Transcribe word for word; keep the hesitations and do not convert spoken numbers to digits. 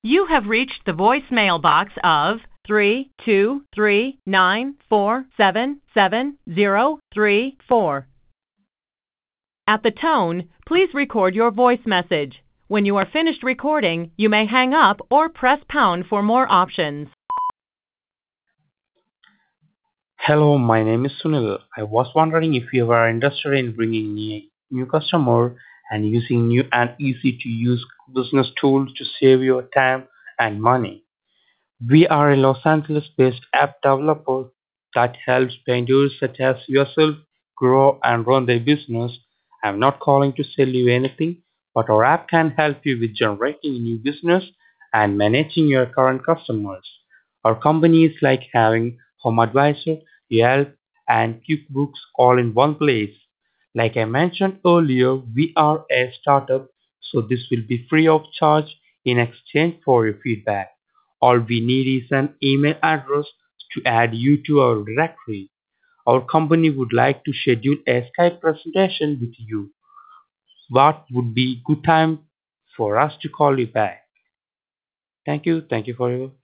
You have reached the voicemail box of three two three nine four seven seven zero three four. At the tone, please record your voice message. When you are finished recording, you may hang up or press pound for more options. Hello, my name is Sunil. I was wondering if you are interested in bringing a new customer and using new and easy to use business tools to save your time and money. We are a Los Angeles based app developer that helps painters such as yourself grow and run their business. I'm not calling to sell you anything, but our app can help you with generating a new business and managing your current customers. Our company is like having Home Advisor, Yelp, and QuickBooks all in one place. Like I mentioned earlier, we are a startup, so this will be free of charge in exchange for your feedback. All we need is an email address to add you to our directory. Our company would like to schedule a Skype presentation with you. What would be good time for us to call you back? Thank you. Thank you for your